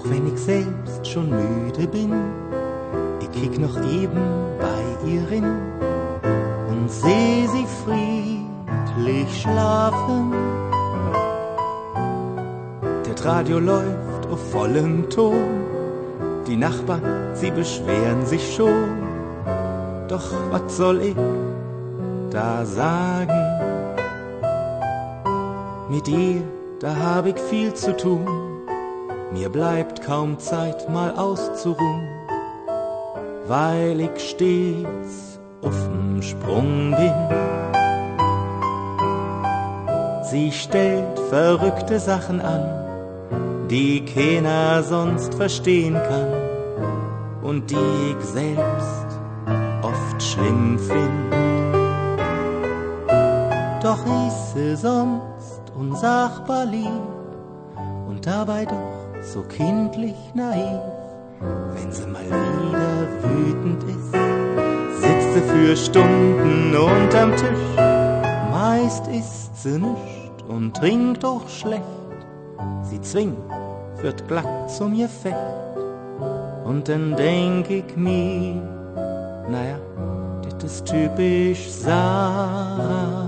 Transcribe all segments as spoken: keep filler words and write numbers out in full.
wenn ich selbst schon müde bin, ich kick noch eben bei ihr hin und seh sie friedlich schlafen. Das Radio läuft auf vollem Ton, die Nachbarn, sie beschweren sich schon. Doch was soll ich da sagen? Mit ihr, da hab ich viel zu tun, mir bleibt kaum Zeit mal auszuruhen, weil ich stets auf'm Sprung bin. Sie stellt verrückte Sachen an, die keiner sonst verstehen kann und die ich selbst oft schlimm find. Doch ist sie sonst unsagbar lieb und dabei doch so kindlich naiv. Wenn sie mal wieder wütend ist, sitzt sie für Stunden unterm Tisch. Meist isst sie nischt und trinkt auch schlecht. Sie zwingt, wird glatt zu mir fecht. Und dann denk ich mir, naja, das ist typisch Sarah.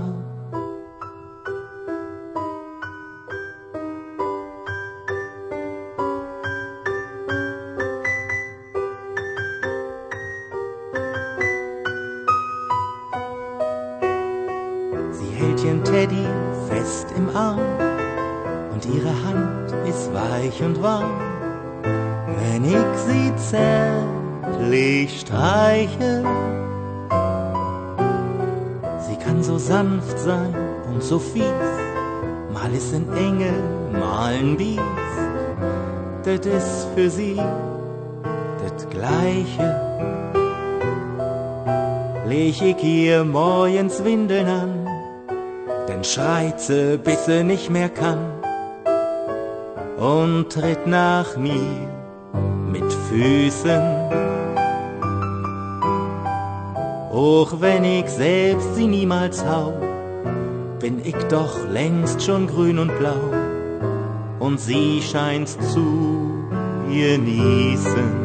Sie hält ihren Teddy fest im Arm und ihre Hand ist weich und warm. Wenn ich sie zärtlich streiche, sie kann so sanft sein und so fies, mal ist ein Engel, mal ein Biest. Das ist für sie das Gleiche. Leg ich ihr morgens Windeln an, dann schreit sie, bis sie nicht mehr kann und tritt nach mir mit Füßen. Auch wenn ich selbst sie niemals hau, bin ich doch längst schon grün und blau und sie scheint's zu genießen.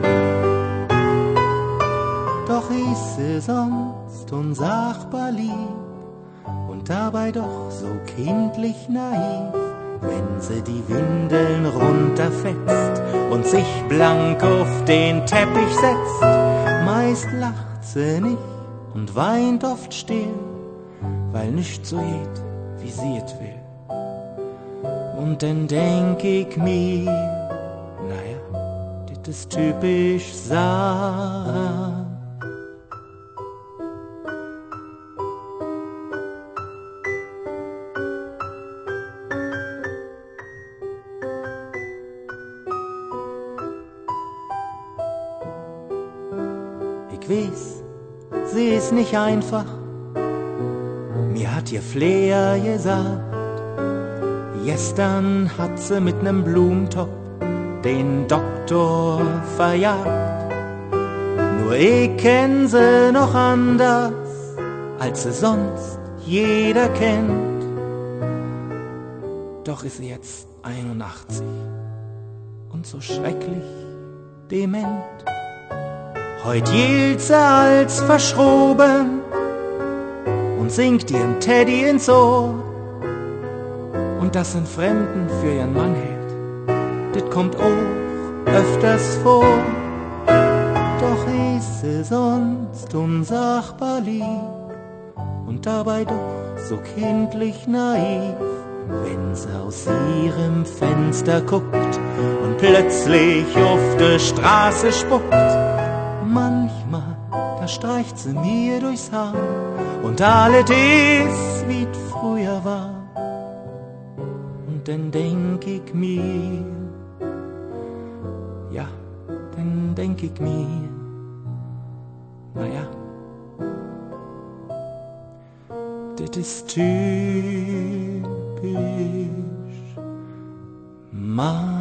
Doch ist sie sonst unsagbar lieb und dabei doch so kindlich naiv. Wenn sie die Windeln runterfetzt und sich blank auf den Teppich setzt, meist lacht sie nicht und weint oft still, weil nichts so geht, wie sie es will. Und dann denk ich mir, naja, das ist typisch Sarah. Ich weiß, sie ist nicht einfach, mir hat ihr Flair gesagt. Gestern hat sie mit nem Blumentopf den Doktor verjagt. Nur ich kenn sie noch anders, als sie sonst jeder kennt. Doch ist sie jetzt einundachtzig und so schrecklich dement. Heut gilt sie als verschroben und singt ihrem Teddy ins Ohr. Und dass ein Fremden für ihren Mann hält, das kommt auch öfters vor. Doch ist sie sonst unsagbar lieb und dabei doch so kindlich naiv. Wenn sie aus ihrem Fenster guckt und plötzlich auf die Straße spuckt, manchmal, da streicht sie mir durchs Haar und alles ist, wie's früher war. Und dann denk ich mir, ja, dann denk ich mir, naja, das ist typisch Mann.